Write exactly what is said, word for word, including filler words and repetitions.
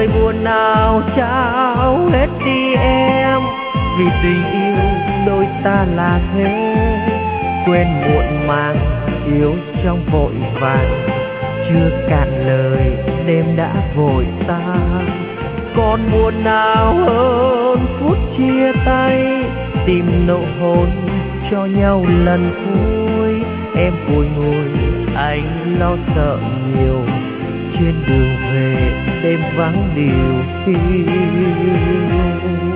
lời buồn nào trao hết đi em, vì tình yêu đôi ta là thế. Quên muộn màng yêu trong vội vàng, chưa cạn lời đêm đã vội tan. Còn buồn nào hơn phút chia tay, tìm nụ hôn cho nhau lần cuối. Em bồi ngồi anh lo sợ nhiều, trên đường về đêm vắng điều hiu.